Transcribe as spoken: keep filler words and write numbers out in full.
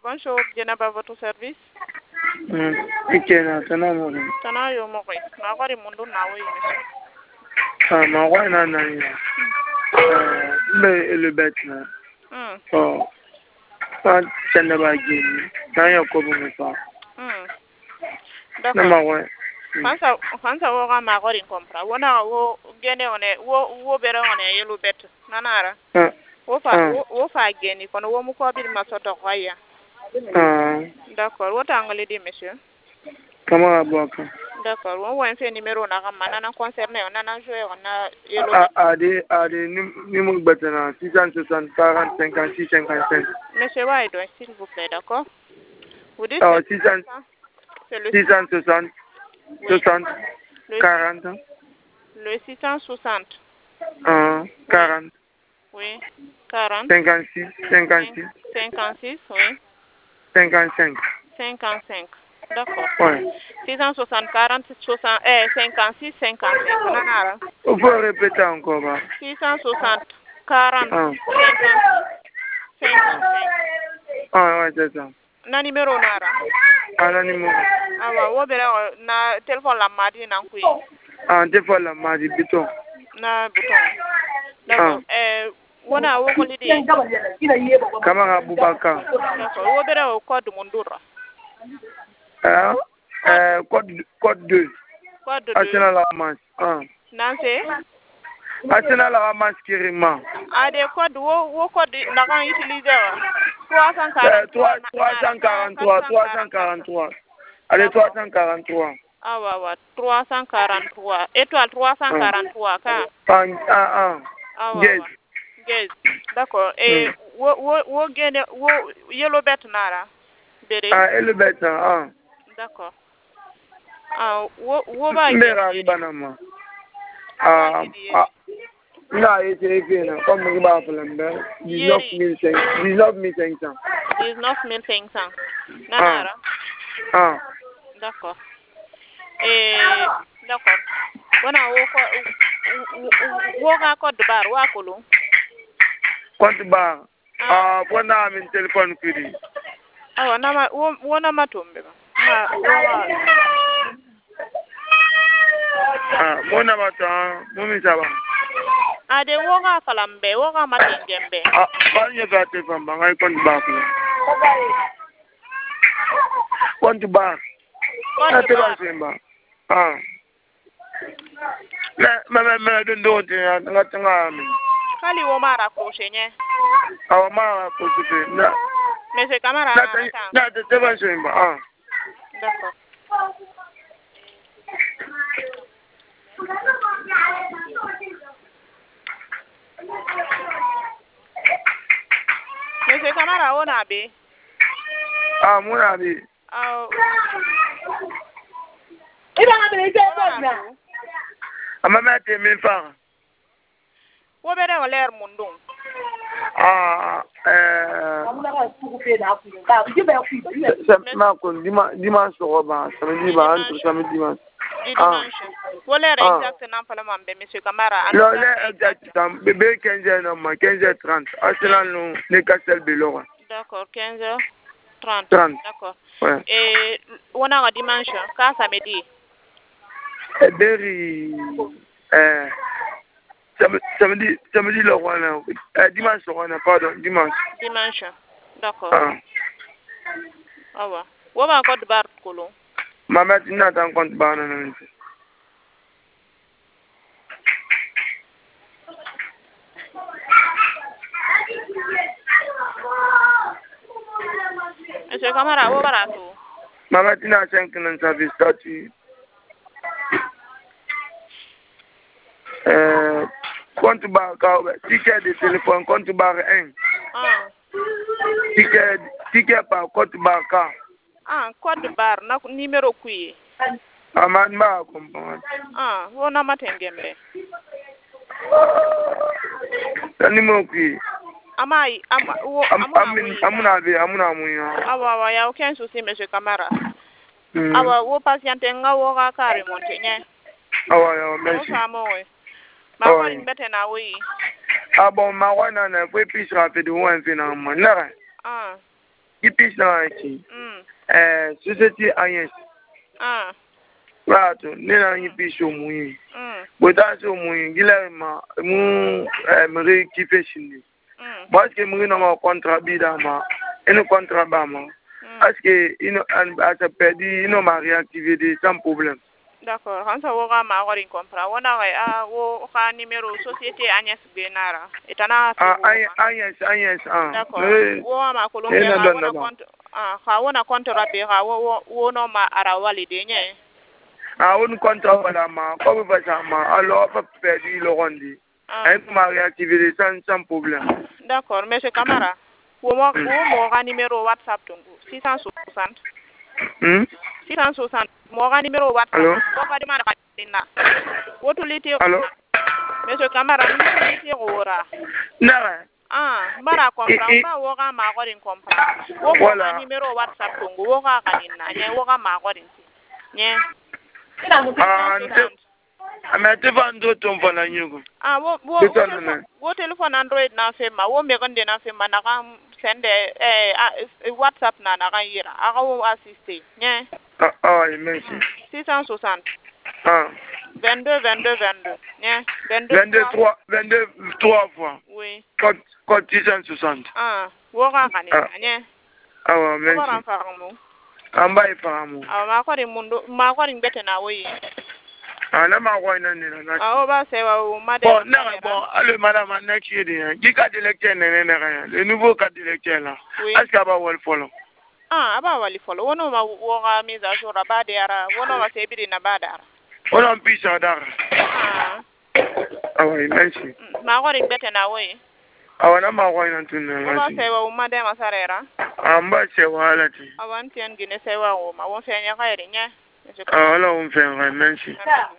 bonjour, Djenaba à votre service. Hmm. Ikena tana mo. Tana yo mo kay. Ma ko ri mundu na wo monsieur. Ah, ma wa na na ya. Euh, le le bête là. Hmm. Oh. Pas tana ba gi. Na ya ko bu pa. Hmm. Na ma D'accord. wa. Fansa fansa wo ga ma ko ri compra. Wona wo gene one wo wo bere one yellow bet. Nanara. Ah. Wo fa wo wo fa geni kono wo mu ko bi ma soto ko ya. Ah. D'accord. Wo tangale di monsieur. Comment aboka? D'accord. On voit un fait numéro na ga manana concerné on a joué on a yellow Ah, bet. ade ade ni ni mo betana six cent soixante quarante cinquante-six cinquante-cinq. Monsieur Waido, s'il vous plaît, d'accord? Vous dites Ah, que six cents c'est le six cent soixante soixante le, quarante. le six cent soixante. Ah, quarante. Oui. quarante. cinquante-six cinquante-six cinquante-six, oui. cinquante-cinq. cinquante-cinq. D'accord. Ouais. six cent soixante, quarante, soixante, eh, cinquante-six, cinquante-cinq. Nanara. Il faut répéter encore. Bah. six cent soixante, quarante, Ah. cinquante-six, cinquante-cinq. Ah, ouais, c'est ça. Na numéro nara. Ah, non, numéro. Ah, ouais, wo bere na téléphone la madi na kui. Ah, des fois, la mardi, bouton. Na bouton. D'accord. Eh, wona wo ko lidi. Kamara Boubacar. D'accord. Wo bere o code mundura. Ah, euh, code, code deux. Code deux. Arsenal la ramasse. Ah. Nancy? Arsenal la ramasse carrément. Ah, des codes, wo, wo code, n'a pas utilisé. trois cent quarante-trois. trois cent quarante-trois. trois cent quarante-trois. Allez, trois cent quarante-trois. Ah, ouais, ouais. trois cent quarante-trois. Étoile trois cent quarante-trois, quand? Ah, ah, ah. Ouais, ouais. Yes. D'accord. Et, wo, wo, wo, gene, wo, yellow bet nara? Bere? Ah, et le bête, ah. D'accord. Ah, wo, wo ba gene? Mera ribanama. Ah, ah. Là, il était écrit, comme il va faire le dix-neuf mille cinq cents. dix-neuf mille cinq cents. Nanara? Ah. D'accord. Et, d'accord. Wana wo ko wo ga code bar wa kolo. Code bar. Ah, wana am téléphone kudi. Ah, wana ma wana matombe ba. Ma wa. Ah, mona mata, momi saba. Ade wo ga falambe, wo ga matengembe. Ah, ba nye ga te famba ngai code bar. Code bar. Code bar. Ah. Na mama mama ndo te ngata mi. Kali wo mara crochet nye. Ah, mara crochet. Na. Monsieur Camara na ta. Na te te ba semba. Ah. D'accord. Monsieur Camara ona be. Ah, mona be. Ah. Ida ngabele ke na. Amama te mi fa. Wo bere o ler mundung. Ah, euh. Ma kon dimanche so ba, samedi ba, entre samedi dimanche. Dimanche. Wo ler exact nan pala mambe monsieur Camara. Lo le exact tam bébé quinze heures non ma quinze heures trente. Arsenal no le Castel Belora. D'accord, quinze heures trente. D'accord. Ouais. Et on a un dimanche, quand samedi? Et Berry, euh, samedi, samedi le roi, euh, dimanche le roi, pardon, dimanche. Dimanche, d'accord. Ah. Ah ouais. Où va encore de bar colo? Maman, tu n'as pas compte bar non. Monsieur Camara, où va tout? Maman, tu n'as cinq non service statut. Euh, compte bar, ticket de téléphone, compte bar un. Ah. Ticket, ticket par compte bar car. Ah, code bar, na numéro qui? Ah, man, ma comprendre. Ah, on a matengembe. Le numéro qui? Amai, ama, wo, amuna be, amuna muya. Awa, wa, ya aucun souci, monsieur Camara. Awa, wo patiente nga wo ga ka remonter nye. Awa, ya, merci. Wo famo we. Ma ko limbete na we. Ah bon, ma wana na po plus rapide ou un peu na ma. Na. Ah. Ipi na ici. Mm. Eh, société Agnès. Ah. Rato, nena ipi so muyi. Mm. Bota so muyi, gila ma mu eh mre kipe shindi. Mm. Parce que mre no contrat bidama, eno contrat bama. Parce que ino a se perdu, ino m'a réactivé sans problème. D'accord, quand ça va ma avoir une comprendre. On a ah wo ka numéro société Agnès Benara. Etana Ah Agnès Agnès ah. D'accord. Wo ma Colombia Ena ka don wona compte ah ka wona compte rabbe ka wo wo no ma ara walide nye. Ah on compte wala ma comme va ça ma alors pas perdu le rondi. Elle m'a réactivé sans sans problème. D'accord, monsieur Camara. Wo mo wo mo ka numéro WhatsApp tungu six cent soixante. Hmm? six cent soixante. Mo ka numéro WhatsApp. Allô? Wo ka demande ka dinna. Wo tuliti. Allô? Monsieur Camara, nous tuliti ora. Nara. Ah, mbara comprendre ba wo ka ma ko din comprendre. Wo mo ka numéro WhatsApp tungu wo ka kaninna nye wo ka ma ko din. Nye. Ah, amete vando tombo na nyugo. Ah, wo wo wo telephone Android na fema, wo me kan de na fema na kan send eh WhatsApp na na kan yira. Aka wo assiste. Nye. Ah ah, merci. six cent soixante. Ah. vingt-deux vingt-deux vingt-deux. Nye. vingt-deux trois vingt-deux trois fois. Oui. Code code six cent soixante. Ah, wo ka kaninna nye. Ah wa merci. Ko ran faramu. Amba ifaramu. Ah, ma ko din mundo ma ko din bete na wo yi. Ah, na ma ko ina ni na. Ah, o ba se wa o ma de. Bon, non, bon, allez, madame, next year, qui a d'électeur, le nouveau cas d'électeur là. Est-ce qu'il va avoir le follow? Ah, aba wali follow. Wono ma woga mise à jour ba dara. Wono ma se bi na ba dara. On a pris ça dara. Ah. Ah oui, merci. Ma ko rin bete na wo yi. Ah, wana ma ko ina tun na. O ba se wa o ma de ma sarera. Ah, mba se wa ala ti. Awan tian gine se wa o ma won fe nya ka irinya. Ah, ala on fait, merci.